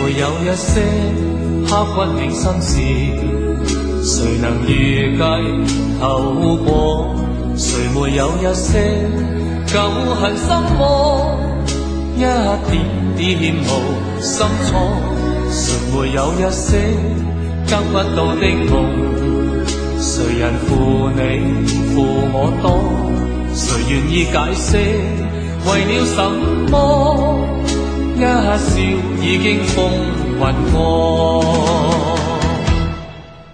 沒有一些刻骨銘心事？誰能預計後果？誰沒有一些舊恨心魔？一點點無心錯，誰沒有一些得不到的夢？誰人負你負我多？誰願意解釋為了什麼？一笑已經風雲過。